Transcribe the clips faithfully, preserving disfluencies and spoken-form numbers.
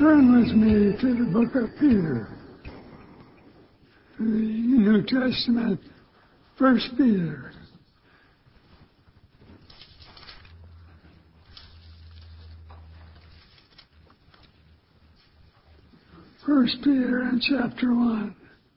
Turn with me to the book of Peter, the New Testament, First Peter. First Peter in chapter one.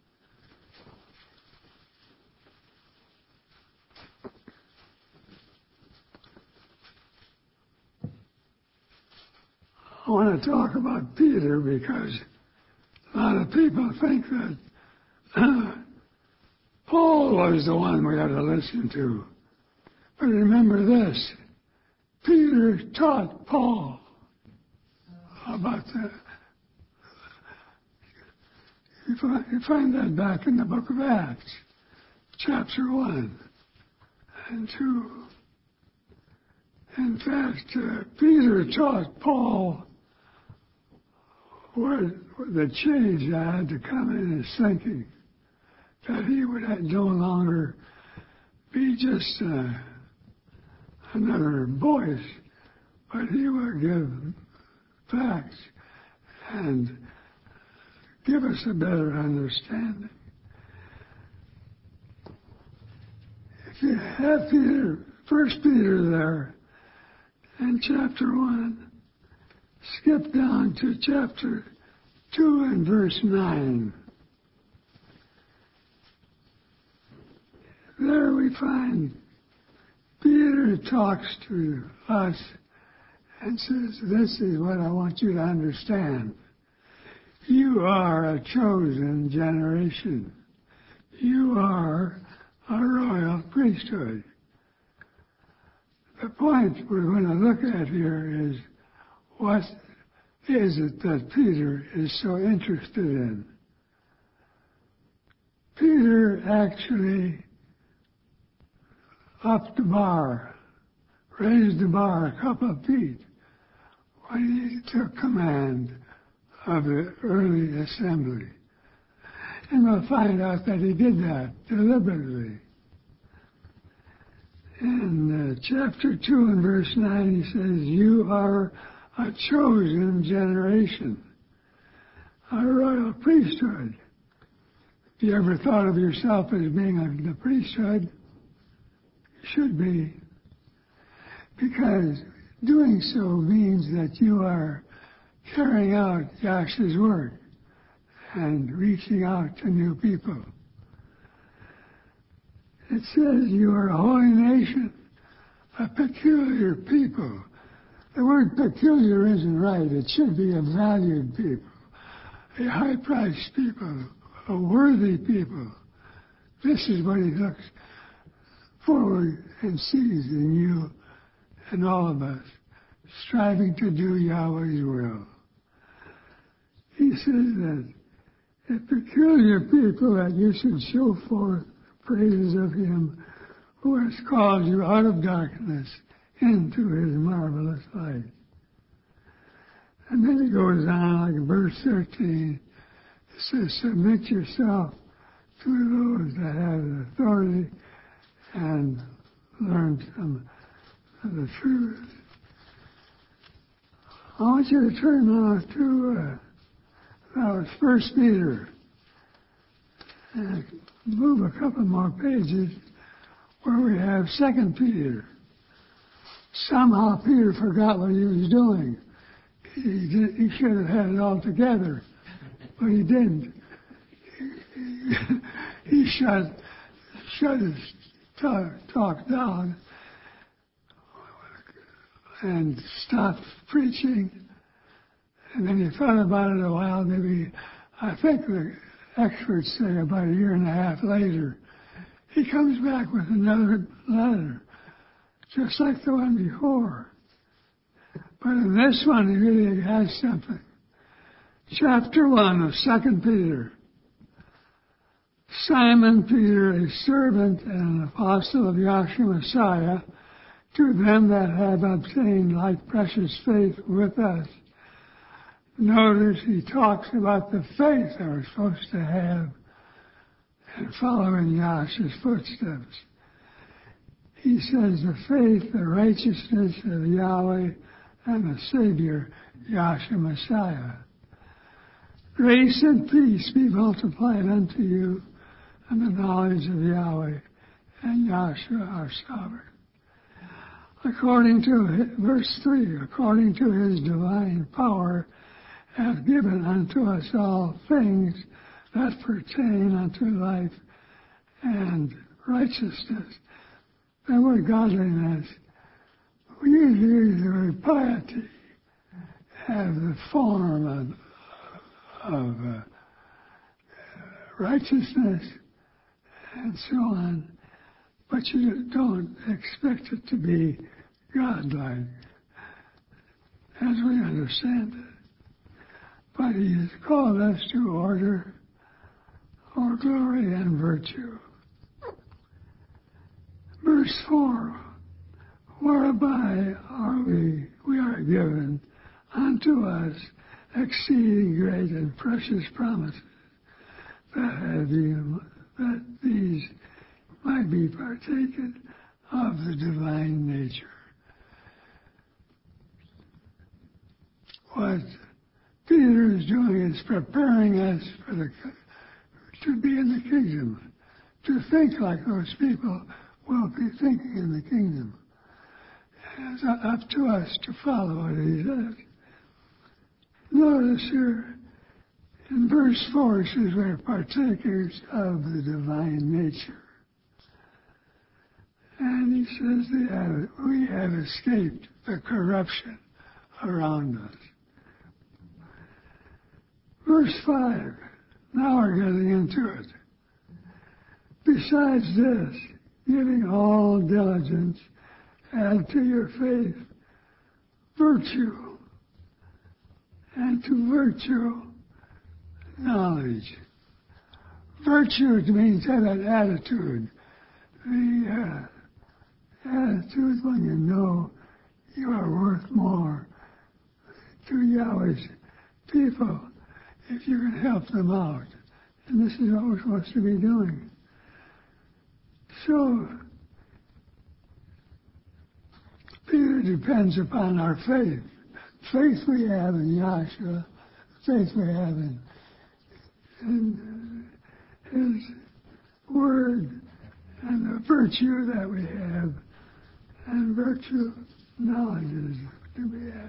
I want to talk about Peter because a lot of people think that uh, Paul was the one we had to listen to. But remember this, Peter taught Paul about that. You find, you find that back in the book of Acts, chapter one and two. In fact, uh, Peter taught Paul what, what the change that had to come in his thinking, that he would no longer be just uh, another voice, but he would give facts and give us a better understanding. If you have Peter, First Peter there, in chapter one, skip down to chapter two and verse nine. There we find Peter talks to us and says, this is what I want you to understand. You are a chosen generation. You are a royal priesthood. The point we're going to look at here is, what is it that Peter is so interested in? Peter actually upped the bar, raised the bar a couple of feet when he took command of the early assembly. And we'll find out that he did that deliberately. In uh, chapter two and verse nine, he says, you are a chosen generation, a royal priesthood. Have you ever thought of yourself as being a, the priesthood? You should be. Because doing so means that you are carrying out Yahsh's word and reaching out to new people. It says you are a holy nation, a peculiar people. The word peculiar isn't right. It should be a valued people, a high-priced people, a worthy people. This is what he looks forward and sees in you and all of us, striving to do Yahweh's will. He says that a peculiar people that you should show forth praises of him who has called you out of darkness into his marvelous light. And then he goes on, like verse thirteen, it says, submit yourself to those that have authority and learn some of the truth. I want you to turn now to uh, our First Peter and move a couple more pages where we have Second Peter. Somehow Peter forgot what he was doing. He, did, he should have had it all together, but he didn't. He, he shut, shut his talk, talk down and stopped preaching. And then he thought about it a while. Maybe, I think the experts say about a year and a half later, he comes back with another letter, just like the one before. But in this one, he really has something. Chapter one of Second Peter. Simon Peter, a servant and an apostle of Yahshua Messiah, to them that have obtained like precious faith with us. Notice he talks about the faith that we're supposed to have and following Yahshua's footsteps. He says the faith, the righteousness of Yahweh and the Savior, Yahshua Messiah. Grace and peace be multiplied unto you and the knowledge of Yahweh and Yahshua our sovereign. According to, verse three, according to his divine power hath given unto us all things that pertain unto life and righteousness. That word godliness, we usually use the word piety, have the form of, of uh, righteousness and so on, but you don't expect it to be godlike, as we understand it. But he has called us to order, or glory and virtue. Verse four, whereby are we, we are given unto us exceeding great and precious promises, that, have been, that these might be partaken of the divine nature. What Peter is doing is preparing us for the, to be in the kingdom, to think like those people will be thinking in the kingdom. It's up to us to follow what he says. Notice here in verse four, it says we're partakers of the divine nature. And he says that we have escaped the corruption around us. Verse five, now we're getting into it. Besides this, giving all diligence, add to your faith virtue, and to virtue knowledge. Virtue means have an attitude. The uh, attitude when you know you are worth more to Yahweh's people if you can help them out. And this is what we're supposed to be doing. So, Peter depends upon our faith. Faith we have in Yahshua, faith we have in, in his word, and the virtue that we have, and virtue knowledge is to be had.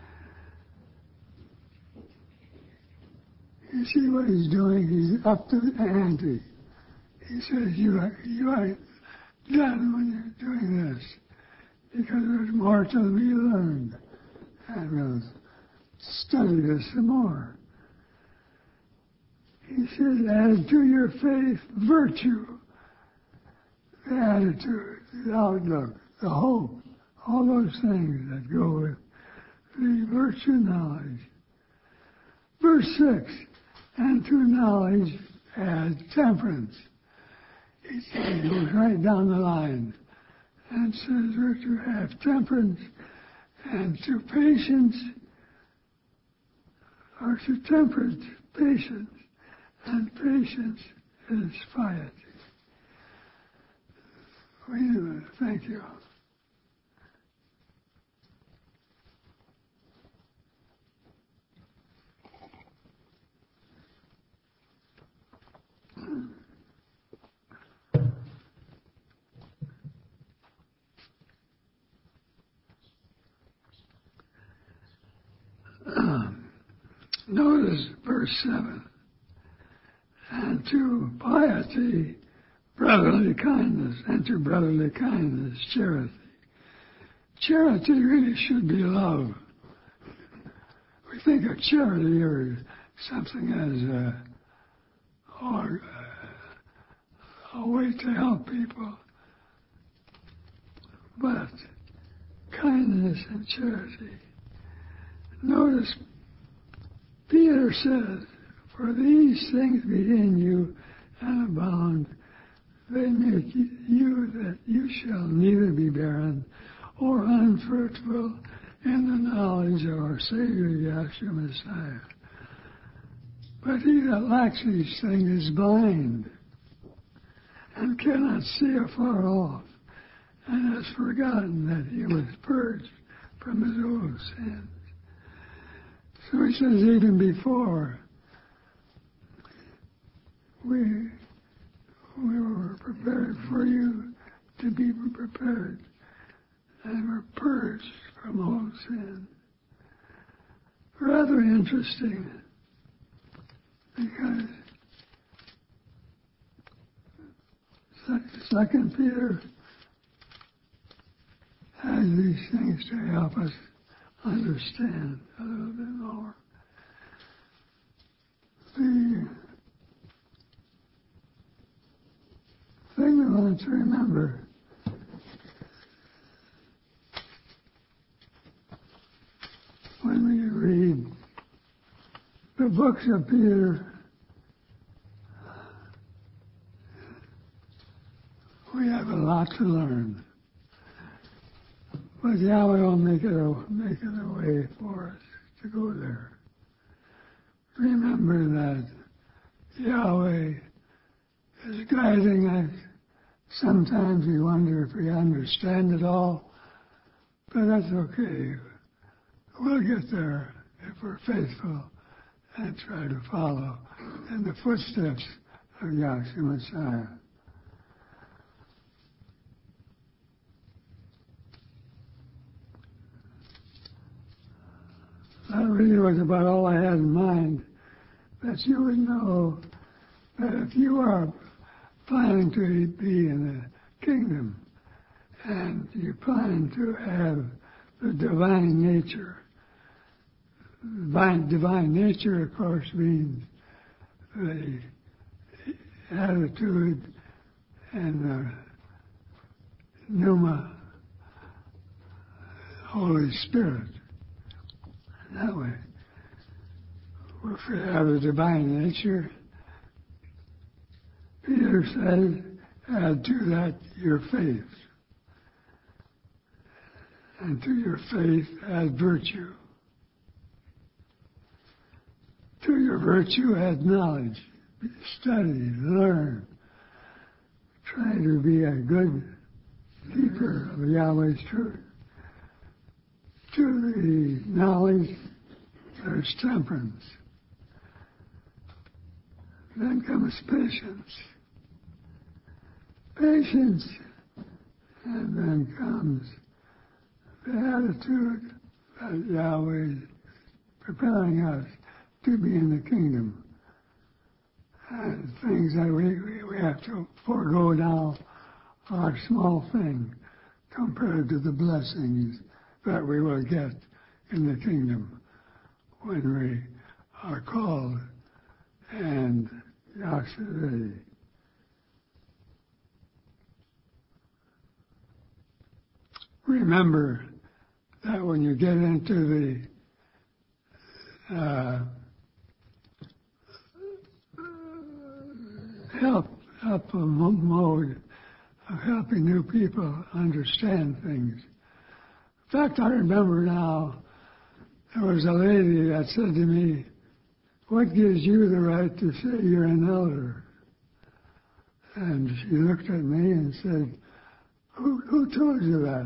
You see what he's doing? He's up to the ante. He says, you are, you are done when you're doing this, because there's more to be learned. And we'll study this some more. He says, add to your faith virtue, the attitude, the outlook, the hope, all those things that go with the virtue knowledge. Verse six, and to knowledge add temperance. He goes right down the line and says we're to have temperance, and to patience, or to temperance, patience, and patience is piety. Wait a minute, thank you. Notice verse seven. And to piety, brotherly kindness, and to brotherly kindness, charity. Charity really should be love. We think of charity or something as a, or a, a way to help people. But kindness and charity. Notice Peter says, for these things be in you and abound, they make you that you shall neither be barren or unfruitful in the knowledge of our Savior Yahshua Messiah. But he that lacks these things is blind and cannot see afar off, and has forgotten that he was purged from his old sins. So he says even before we, we were prepared for you to be prepared and were purged from all sin. Rather interesting, because Second Peter has these things to help us understand a little bit more. The thing we want to remember when we read the books of Peter, we have a lot to learn. But Yahweh will make it a, make it a way for us to go there. Remember that Yahweh is guiding us. Sometimes we wonder if we understand it all, but that's okay. We'll get there if we're faithful and try to follow in the footsteps of Yahshua Messiah. That really was about all I had in mind, that you would know that if you are planning to be in the kingdom and you plan to have the divine nature, divine, divine nature, of course, means the attitude and the pneuma, Holy Spirit. That way, if we have the divine nature, Peter says, add to that your faith. And to your faith, add virtue. To your virtue, add knowledge. Study, learn. Try to be a good keeper of Yahweh's truth. To the knowledge, there's temperance. Then comes patience. Patience. And then comes the attitude that Yahweh is preparing us to be in the kingdom. And things that we, we have to forego now are small things compared to the blessings that we will get in the kingdom when we are called and Yahshua. Remember that when you get into the uh, help, help mode of helping new people understand things. In fact, I remember now, there was a lady that said to me, what gives you the right to say you're an elder? And she looked at me and said, who, who told you that?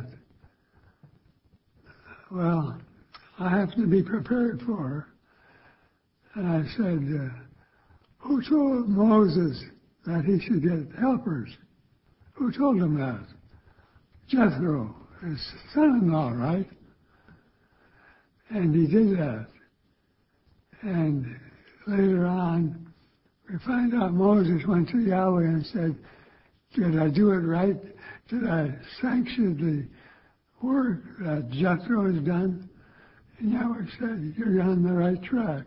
Well, I have to be prepared for her. And I said, uh, who told Moses that he should get helpers? Who told him that? Jethro, his son-in-law, right? And he did that. And later on, we find out Moses went to Yahweh and said, did I do it right? Did I sanction the work that Jethro has done? And Yahweh said, you're on the right track.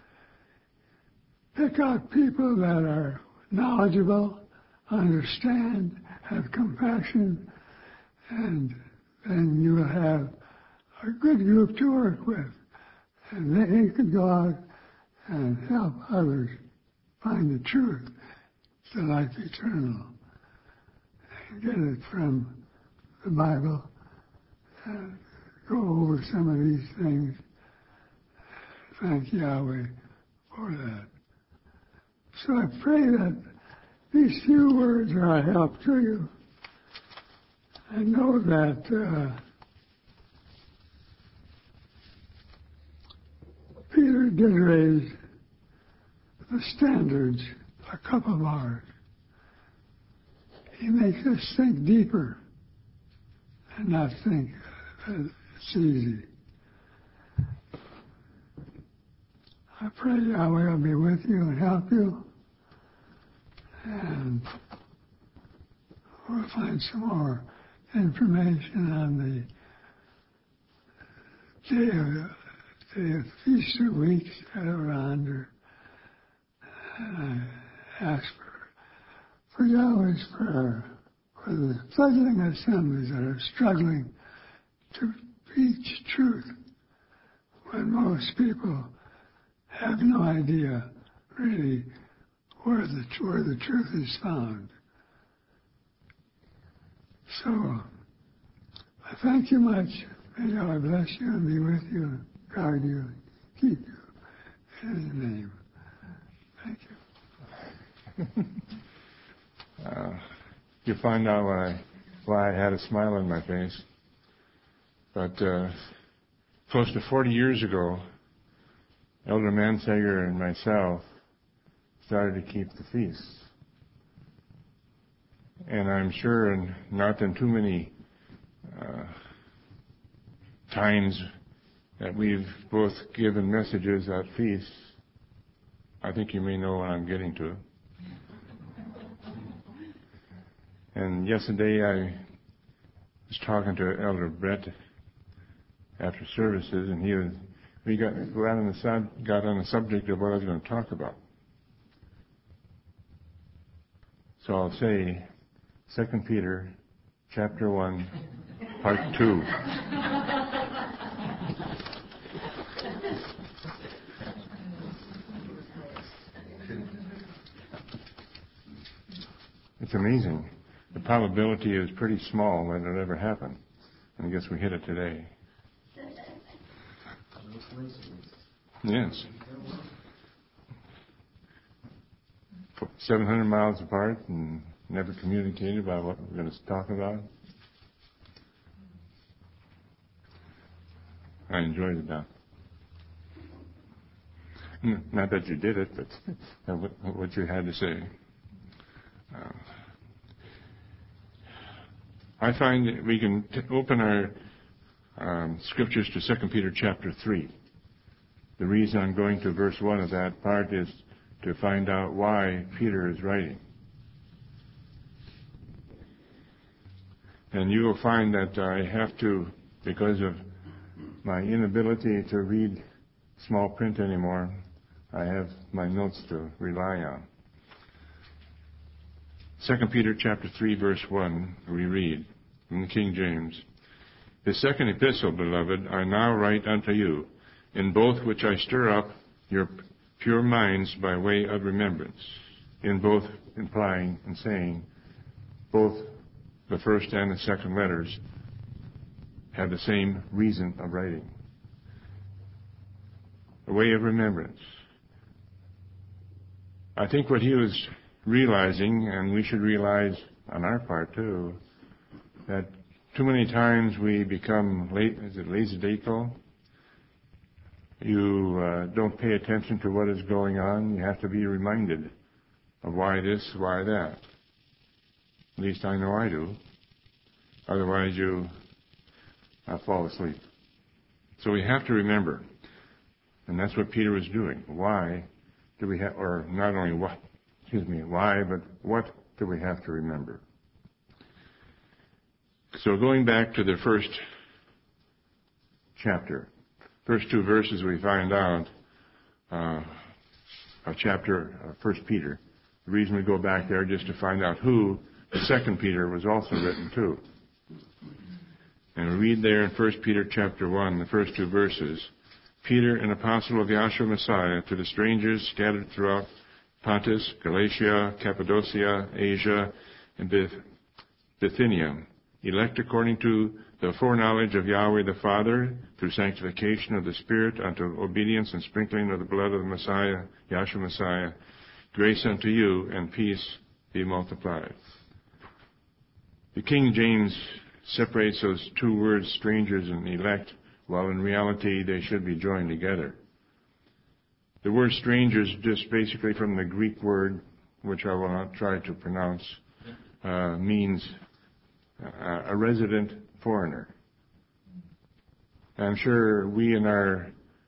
Pick out people that are knowledgeable, understand, have compassion, and then you will have a good group to work with. And they can go out and help others find the truth, the life eternal, and get it from the Bible, and go over some of these things. Thank Yahweh for that. So I pray that these few words are a help to you. I know that uh, Peter did raise the standards a couple of hours. He makes us think deeper and not think uh, it's easy. I pray Yahweh will be with you and help you, and we'll find some more information on the day of, day of Feast of Weeks that are under. And I ask for, for Yahweh's prayer for the fledgling assemblies that are struggling to preach truth when most people have no idea really where the, where the truth is found. So, I thank you much. May Yahweh bless you and be with you, guard you, keep you. In His name. Thank you. uh, you find out why I, why I had a smile on my face. But uh, close to forty years ago, Elder Mansager and myself started to keep the feasts. And I'm sure in not in too many uh, times that we've both given messages at feasts, I think you may know what I'm getting to. And yesterday I was talking to Elder Brett after services, and he was we got got on the sub, got on the subject of what I was going to talk about. So I'll say Second Peter, chapter one, part two. It's amazing. The probability is pretty small that it'll ever happen. And I guess we hit it today. Yes. seven hundred miles apart and never communicated about what we're going to talk about. I enjoyed it now. Not that you did it, but what you had to say. Uh, I find that we can t- open our um, scriptures to Second Peter chapter three. The reason I'm going to verse one of that part is to find out why Peter is writing. And you will find that I have to, because of my inability to read small print anymore, I have my notes to rely on. Second Peter chapter three, verse one, we read from the King James. The second epistle, beloved, I now write unto you, in both which I stir up your pure minds by way of remembrance, in both implying and saying both the first and the second letters have the same reason of writing. A way of remembrance. I think what he was realizing, and we should realize on our part too, that too many times we become, late, is it lackadaisical? You uh, don't pay attention to what is going on. You have to be reminded of why this, why that. At least I know I do. Otherwise you uh, fall asleep. So we have to remember. And that's what Peter was doing. Why do we have, or not only what, excuse me, why, but what do we have to remember? So going back to the first chapter, first two verses we find out uh, of chapter uh, First Peter. The reason we go back there just to find out who the Second Peter was also written to. And we read there in First Peter chapter one, the first two verses, Peter, an apostle of Yahshua Messiah, to the strangers scattered throughout Pontus, Galatia, Cappadocia, Asia, and Bithynia, elect according to the foreknowledge of Yahweh the Father, through sanctification of the Spirit, unto obedience and sprinkling of the blood of the Messiah, Yahshua Messiah, grace unto you and peace be multiplied. The King James separates those two words, strangers and elect, while in reality they should be joined together. The word strangers is just basically from the Greek word which I will not try to pronounce, uh, means uh, a resident foreigner. I'm sure we in our,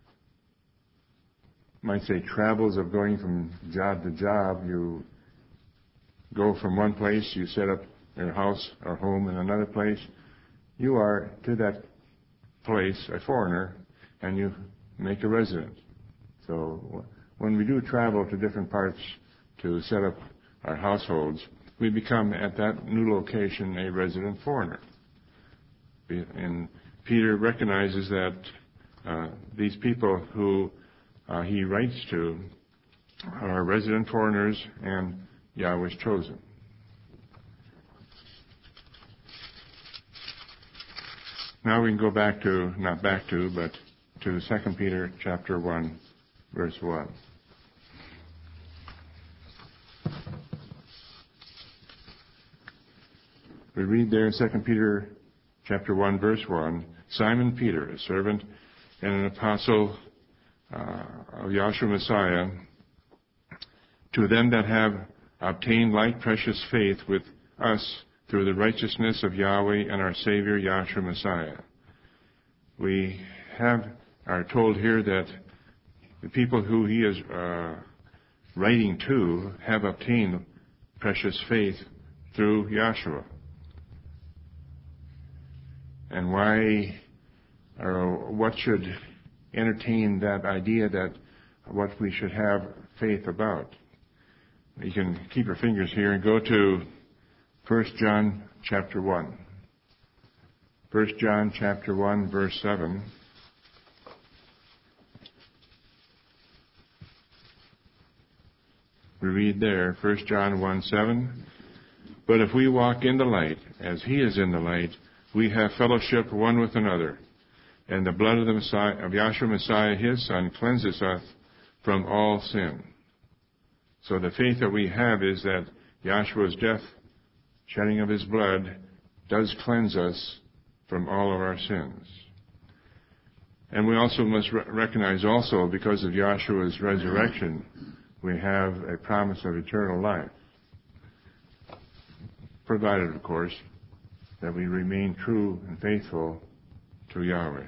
might say, travels of going from job to job, you go from one place, you set up your house or home in another place, you are to that place a foreigner, and you make a resident. So when we do travel to different parts to set up our households, we become at that new location a resident foreigner. And Peter recognizes that uh, these people who uh, he writes to are resident foreigners and Yahweh's chosen. Now we can go back to, not back to, but to Second Peter chapter one, verse one. We read there in Second Peter chapter one, verse one, Simon Peter, a servant and an apostle uh, of Yahshua Messiah, to them that have obtained like precious faith with us through the righteousness of Yahweh and our Savior Yahshua Messiah. We have are told here that the people who he is uh, writing to have obtained precious faith through Yahshua. And why, or what should entertain that idea that what we should have faith about? You can keep your fingers here and go to First John chapter one. First John chapter one, verse seven. We read there, First John one, seven. But if we walk in the light, as he is in the light, we have fellowship one with another, and the blood of the Messiah, of Yahshua Messiah, his Son, cleanses us from all sin. So the faith that we have is that Yahshua's death, shedding of his blood, does cleanse us from all of our sins. And we also must re- recognize also, because of Yahshua's resurrection, we have a promise of eternal life. Provided, of course, that we remain true and faithful to Yahweh.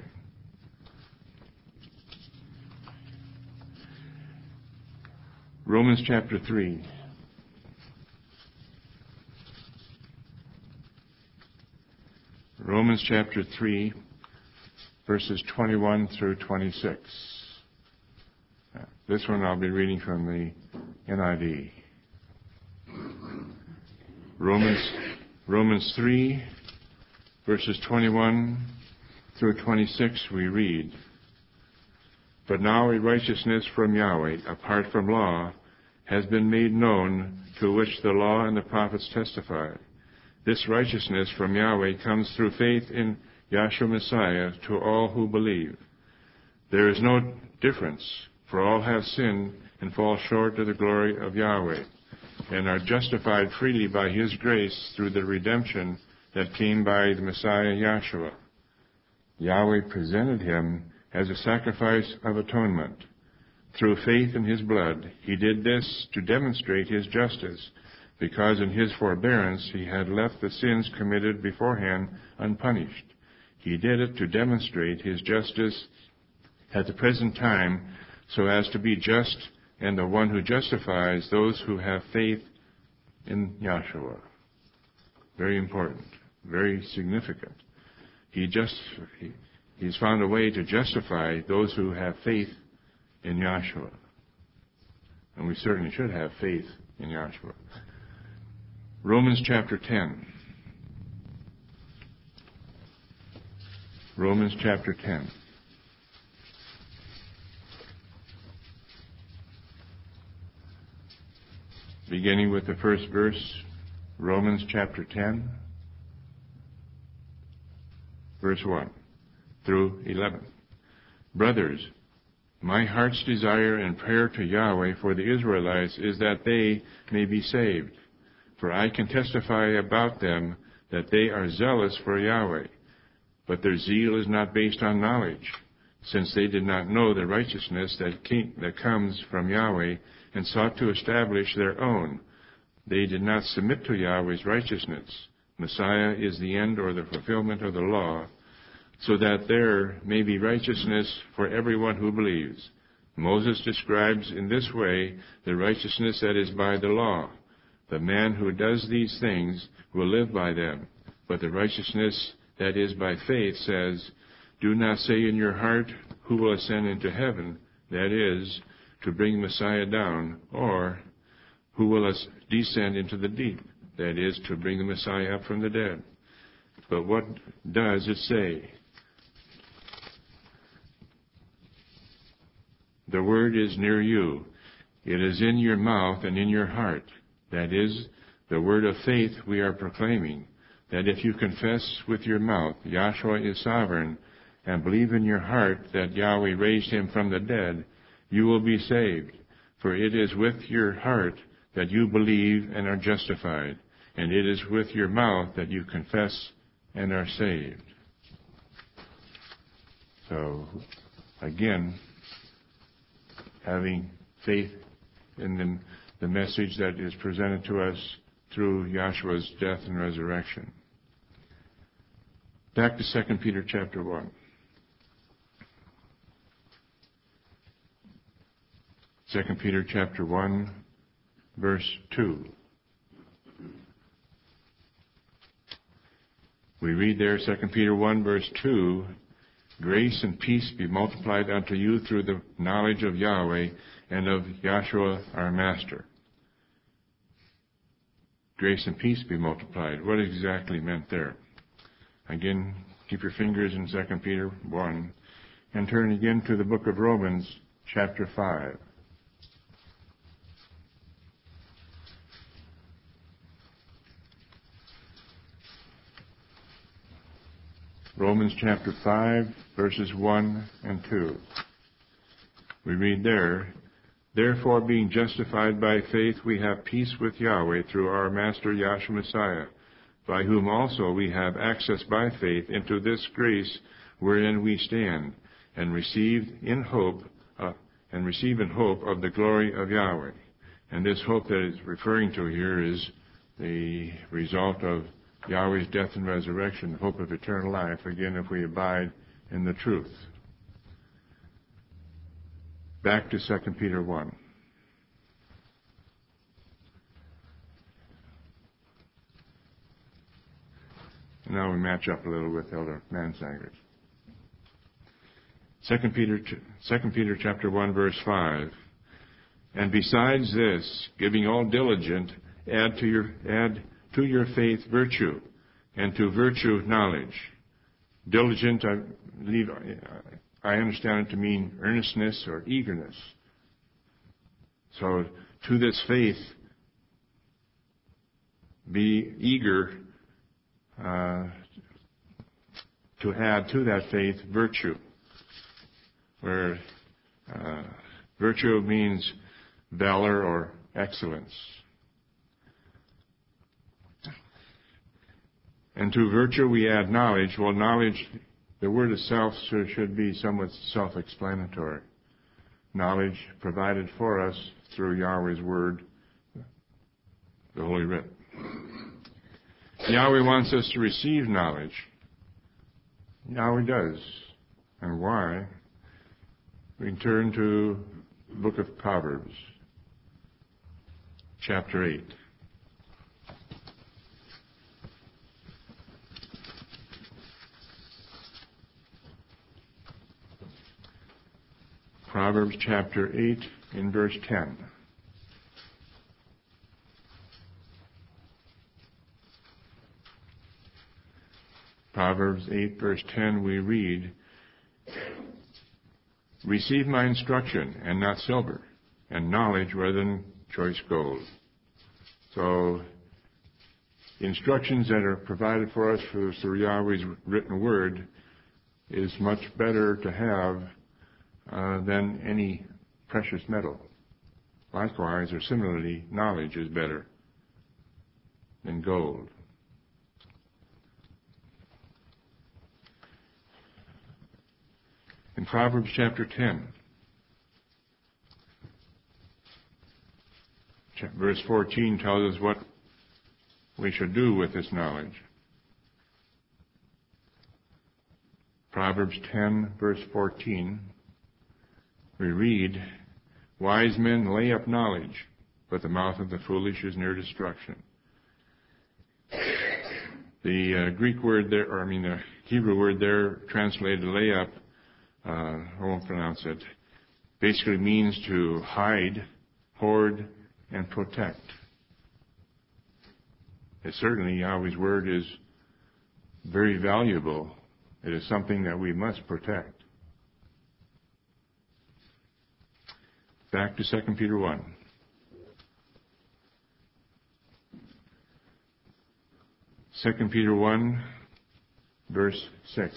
Romans chapter three. Romans chapter three, verses twenty-one through twenty-six. This one I'll be reading from the N I V. Romans, Romans three, verses twenty-one through twenty-six, we read, But now a righteousness from Yahweh, apart from law, has been made known, to which the law and the prophets testify. This righteousness from Yahweh comes through faith in Yahshua Messiah to all who believe. There is no difference, for all have sinned and fall short of the glory of Yahweh, and are justified freely by his grace through the redemption that came by the Messiah Yahshua. Yahweh presented him as a sacrifice of atonement. Through faith in his blood, he did this to demonstrate his justice, because in his forbearance he had left the sins committed beforehand unpunished. He did it to demonstrate his justice at the present time, so as to be just and the one who justifies those who have faith in Yahshua. Very important, very significant. He just he, he's found a way to justify those who have faith in Yahshua. And we certainly should have faith in Yahshua. Romans chapter ten. Romans chapter ten. Beginning with the first verse, Romans chapter ten, verse one through eleven. Brothers, my heart's desire and prayer to Yahweh for the Israelites is that they may be saved. For I can testify about them that they are zealous for Yahweh, but their zeal is not based on knowledge, since they did not know the righteousness that came, that comes from Yahweh, and sought to establish their own. they did not submit to Yahweh's righteousness. Messiah is the end or the fulfillment of the law, so that there may be righteousness for everyone who believes. Moses describes in this way the righteousness that is by the law. The man who does these things will live by them. But the righteousness that is by faith says, do not say in your heart, who will ascend into heaven, that is, to bring Messiah down, or who will descend into the deep, that is, to bring the Messiah up from the dead. But what does it say? The word is near you. It is in your mouth and in your heart. That is, the word of faith we are proclaiming, that if you confess with your mouth Yahshua is sovereign, and believe in your heart that Yahweh raised him from the dead, you will be saved. For it is with your heart that you believe and are justified, and it is with your mouth that you confess and are saved. So, again, having faith in the, the message that is presented to us through Yahshua's death and resurrection. Back to Second Peter chapter one. Second Peter chapter one, verse two. We read there, Second Peter one, verse two, grace and peace be multiplied unto you through the knowledge of Yahweh and of Yahshua our Master. Grace and peace be multiplied. What exactly meant there? Again, keep your fingers in Second Peter one and turn again to the book of Romans chapter five. Romans chapter five, verses one and two. We read there, therefore being justified by faith we have peace with Yahweh through our Master Yahshua Messiah, by whom also we have access by faith into this grace wherein we stand, and received in hope, uh, and receive in hope of the glory of Yahweh. And this hope that it's referring to here is the result of Yahweh's death and resurrection, the hope of eternal life, again, if we abide in the truth. Back to Second Peter one. And now we match up a little with Elder Mansanger's. Second Peter, Second Peter chapter one, verse five. And besides this, giving all diligent, add to your add to your faith virtue, and to virtue knowledge. Diligent, I believe, I understand it to mean earnestness or eagerness. So, to this faith, be eager uh, to add to that faith virtue, where uh, virtue means valor or excellence. And to virtue we add knowledge. Well, knowledge, the word itself should be somewhat self-explanatory. Knowledge provided for us through Yahweh's word, the Holy Writ. Yahweh wants us to receive knowledge. Yahweh does. And why? We can turn to the book of Proverbs, chapter eight. Proverbs chapter eight in verse ten. Proverbs eight verse ten we read, receive my instruction and not silver, and knowledge rather than choice gold. So, instructions that are provided for us through Yahweh's written word is much better to have Uh, than any precious metal. Likewise, or similarly, knowledge is better than gold. In Proverbs chapter ten, Verse fourteen tells us what we should do with this knowledge. Proverbs ten, verse fourteen, we read, "Wise men lay up knowledge, but the mouth of the foolish is near destruction." The uh, Greek word there, or I mean the Hebrew word there, translated lay up, uh, I won't pronounce it, basically means to hide, hoard, and protect. It certainly, Yahweh's word is very valuable. It is something that we must protect. Back to Second Peter one. Second Peter one, verse six.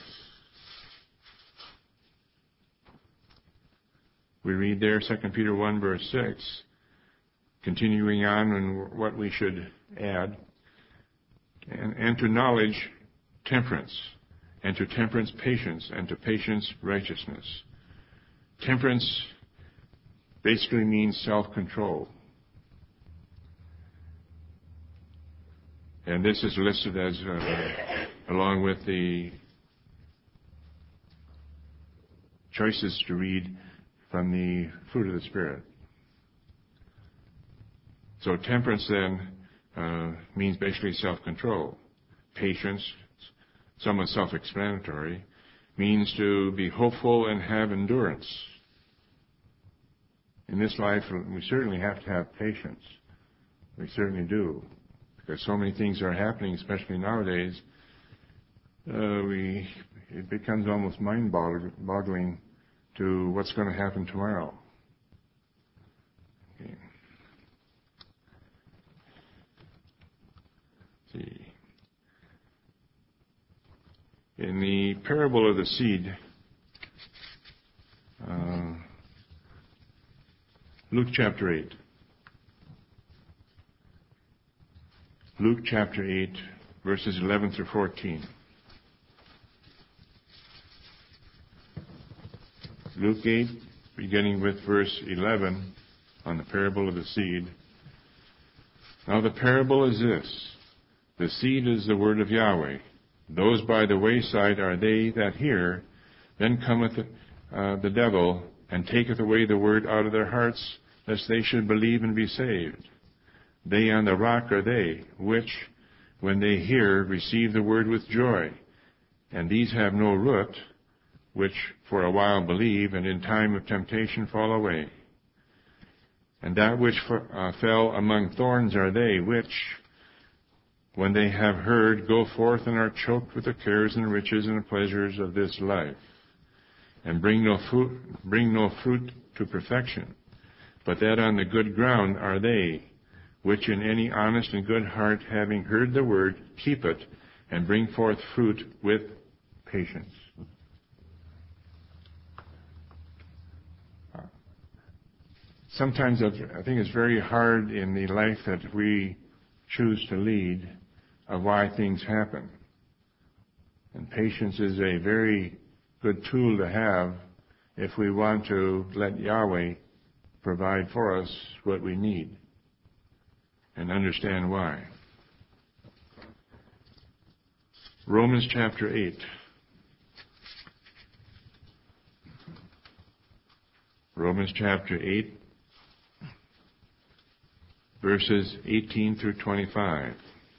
We read there, Second Peter one, verse six, continuing on in what we should add, and, and to knowledge, temperance, and to temperance, patience, and to patience, righteousness. Temperance basically means self-control. And this is listed as, uh, along with the choices to read from the fruit of the Spirit. So temperance then uh, means basically self-control. Patience, somewhat self-explanatory, means to be hopeful and have endurance. In this life, we certainly have to have patience. We certainly do. Because so many things are happening, especially nowadays, uh, we it becomes almost mind-boggling to what's going to happen tomorrow. Okay. Let's see. In the parable of the seed, uh, Luke chapter eight. Luke chapter eight, verses eleven through fourteen. Luke eight, beginning with verse eleven, on the parable of the seed. "Now the parable is this. The seed is the word of Yahweh. Those by the wayside are they that hear. Then cometh uh, the devil, and taketh away the word out of their hearts, lest they should believe and be saved. They on the rock are they, which, when they hear, receive the word with joy. And these have no root, which for a while believe, and in time of temptation fall away. And that which uh, fell among thorns are they, which, when they have heard, go forth and are choked with the cares and riches and the pleasures of this life, and bring no fruit, bring no fruit to perfection. But that on the good ground are they, which in any honest and good heart, having heard the word, keep it, and bring forth fruit with patience." Sometimes I think it's very hard in the life that we choose to lead of why things happen. And patience is a very good tool to have if we want to let Yahweh provide for us what we need and understand why. Romans chapter eight. Romans chapter eight, verses eighteen through twenty-five.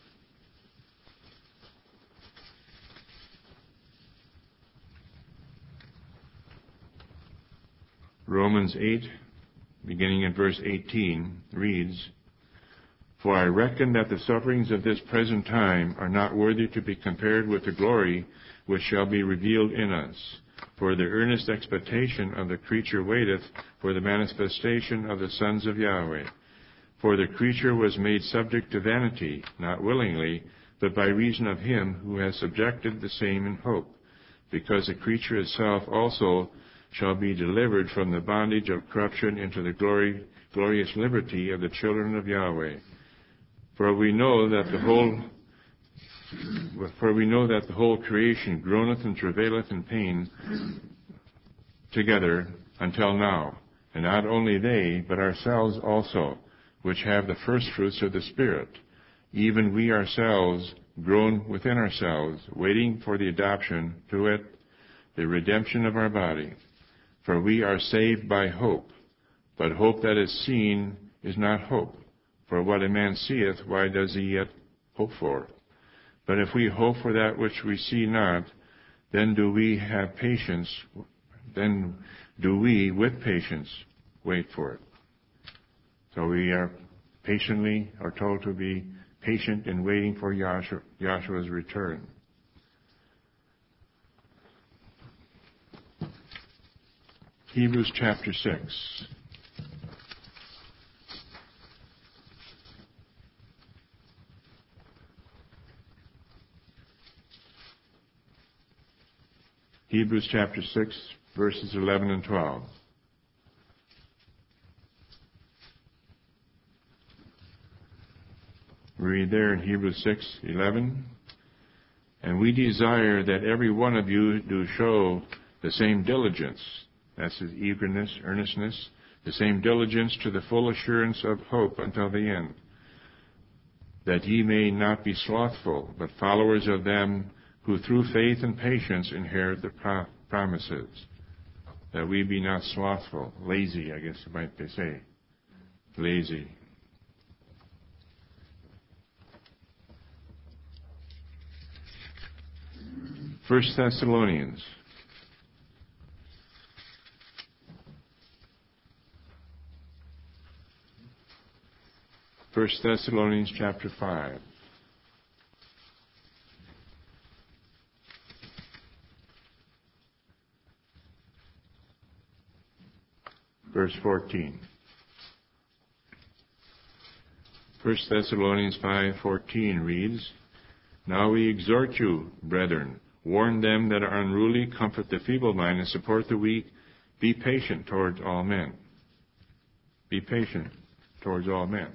Romans eight, beginning in verse eighteen, reads, "For I reckon that the sufferings of this present time are not worthy to be compared with the glory which shall be revealed in us. For the earnest expectation of the creature waiteth for the manifestation of the sons of Yahweh. For the creature was made subject to vanity, not willingly, but by reason of him who has subjected the same in hope, because the creature itself also shall be delivered from the bondage of corruption into the glory, glorious liberty of the children of Yahweh. For we know that the whole for we know that the whole creation groaneth and travaileth in pain together until now. And not only they, but ourselves also, which have the first fruits of the Spirit, even we ourselves groan within ourselves, waiting for the adoption, to it, the redemption of our body. For we are saved by hope, but hope that is seen is not hope. For what a man seeth, why does he yet hope for? But if we hope for that which we see not, then do we have patience, then do we with patience wait for it. So we are patiently, are told to be patient in waiting for Yahshua, Yahshua's return. Hebrews chapter six. Hebrews chapter six, verses eleven and twelve. We read there in Hebrews six, eleven, and we desire that every one of you do show the same diligence, that's his eagerness, earnestness, the same diligence to the full assurance of hope until the end, that ye may not be slothful, but followers of them who through faith and patience inherit the pro- promises, that we be not slothful, lazy, I guess you might say, lazy. First Thessalonians. First Thessalonians chapter five. Verse fourteen. First Thessalonians five fourteen reads, Now we exhort you, brethren, warn them that are unruly, comfort the feeble-minded, support the weak, be patient towards all men. Be patient towards all men.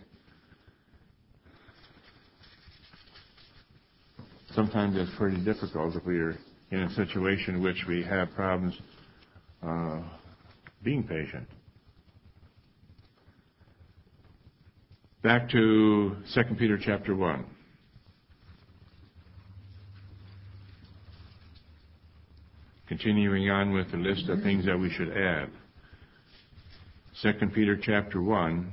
Sometimes it's pretty difficult if we are in a situation in which we have problems uh, being patient. Back to Second Peter chapter one. Continuing on with the list of things that we should add. Second Peter chapter one,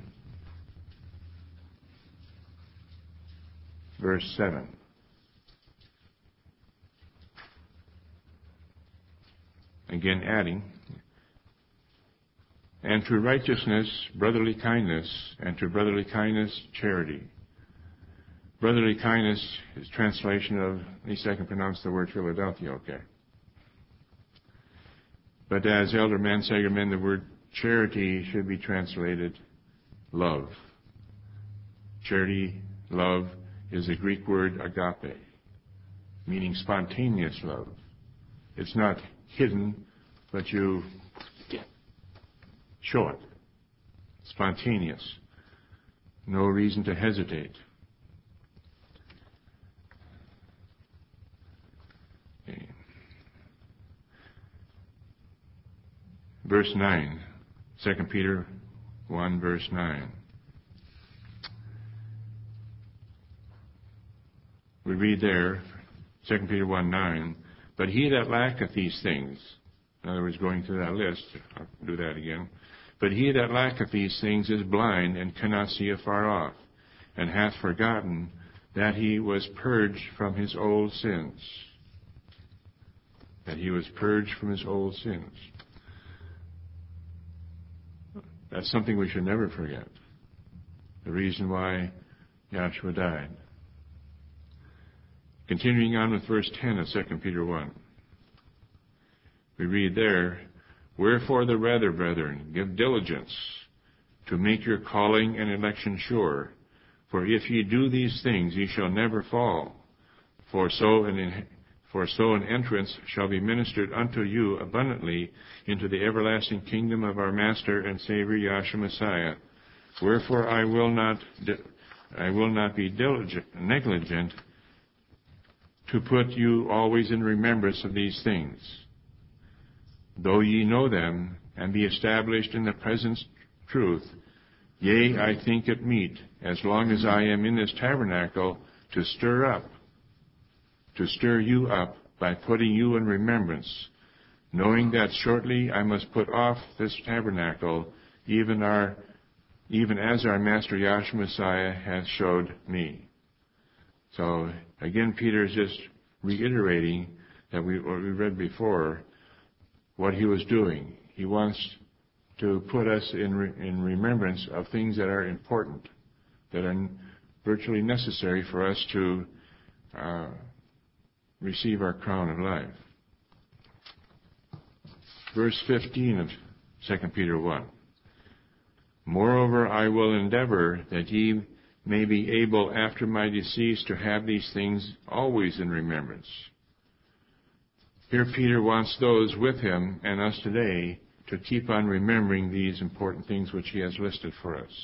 verse seven. Again adding, and to righteousness, brotherly kindness, and to brotherly kindness, charity. Brotherly kindness is translation of, at least I can pronounce the word Philadelphia, okay. But as Elder Mansager meant, the word charity should be translated love. Charity, love, is the Greek word agape, meaning spontaneous love. It's not hidden, but you show it. Spontaneous. No reason to hesitate. Okay. Verse nine. Second Peter one, verse nine. We read there, Second Peter one, nine, but he that lacketh these things, in other words, going through that list, I'll do that again, but he that lacketh these things is blind and cannot see afar off, and hath forgotten that he was purged from his old sins. That he was purged from his old sins. That's something we should never forget. The reason why Yahshua died. Continuing on with verse ten of Second Peter one. We read there, wherefore the rather, brethren, give diligence to make your calling and election sure. For if ye do these things, ye shall never fall. For so an, for so an entrance shall be ministered unto you abundantly into the everlasting kingdom of our Master and Savior Yahshua Messiah. Wherefore I will not, I will not be diligent, negligent to put you always in remembrance of these things, though ye know them, and be established in the present truth, Yea, I think it meet, as long as I am in this tabernacle, to stir up, to stir you up by putting you in remembrance, knowing that shortly I must put off this tabernacle, even our, even as our Master Yahshua Messiah hath showed me. So again, Peter is just reiterating that we, what we read before, what he was doing. He wants to put us in re, in remembrance of things that are important, that are virtually necessary for us to uh, receive our crown of life. Verse fifteen of Second Peter one. Moreover, I will endeavor that ye may be able after my decease to have these things always in remembrance. Here Peter wants those with him and us today to keep on remembering these important things which he has listed for us.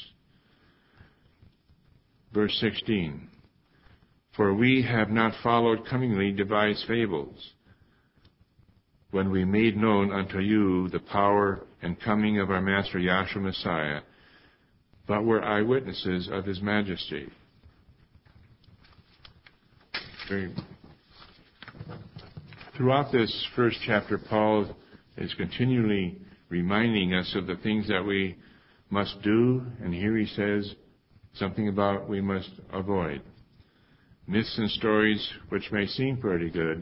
Verse sixteen. For we have not followed cunningly devised fables, when we made known unto you the power and coming of our Master Yahshua Messiah, but were eyewitnesses of his majesty. Very Throughout this first chapter, Paul is continually reminding us of the things that we must do, and here he says something about we must avoid. Myths and stories which may seem pretty good.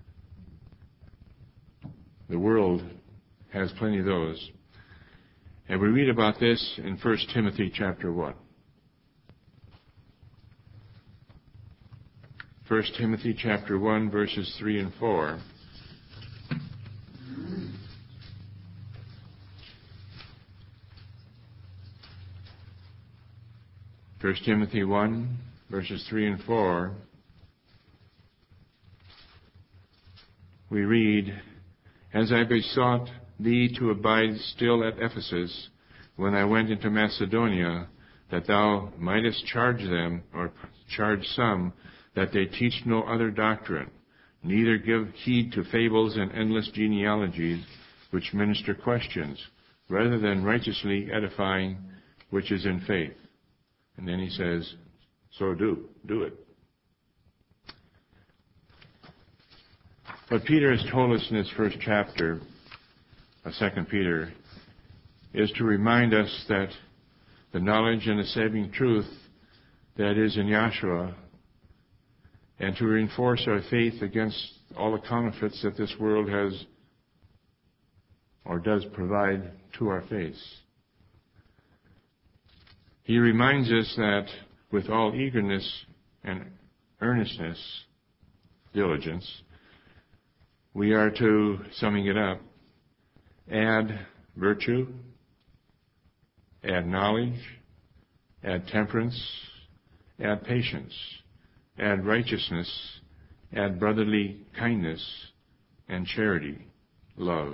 The world has plenty of those. And we read about this in First Timothy chapter one. First Timothy chapter one, verses three and four. First Timothy one, verses three and four. We read, As I besought thee to abide still at Ephesus, when I went into Macedonia, that thou mightest charge them, or charge some, that they teach no other doctrine, neither give heed to fables and endless genealogies, which minister questions, rather than righteously edifying, which is in faith. And then he says, so do, do it. What Peter has told us in his first chapter of Second Peter is to remind us that the knowledge and the saving truth that is in Yahshua, and to reinforce our faith against all the counterfeits that this world has or does provide to our face. He reminds us that with all eagerness and earnestness, diligence, we are to, summing it up, add virtue, add knowledge, add temperance, add patience, add righteousness, add brotherly kindness, and charity, love.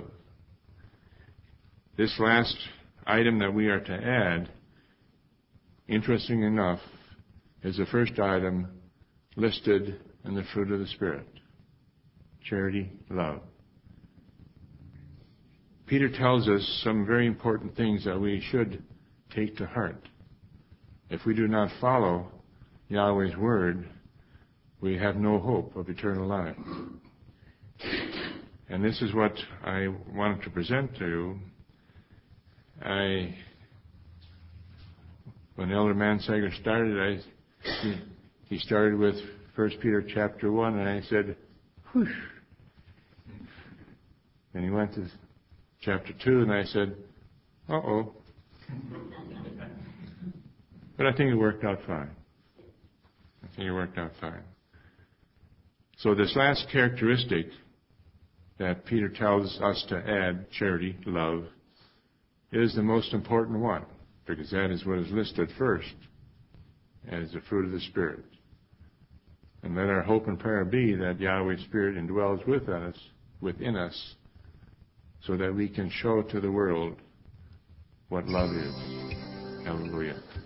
This last item that we are to add, interesting enough, is the first item listed in the fruit of the Spirit. Charity, love. Peter tells us some very important things that we should take to heart. If we do not follow Yahweh's word, we have no hope of eternal life. And this is what I wanted to present to you. I, when Elder Mansager started, I, he, he started with First Peter chapter one, and I said, whoosh. And he went to chapter two, and I said, uh-oh. But I think it worked out fine. I think it worked out fine. So this last characteristic that Peter tells us to add, charity, love, is the most important one, because that is what is listed first as the fruit of the Spirit. And let our hope and prayer be that Yahweh's Spirit indwells with us, within us, so that we can show to the world what love is. Hallelujah.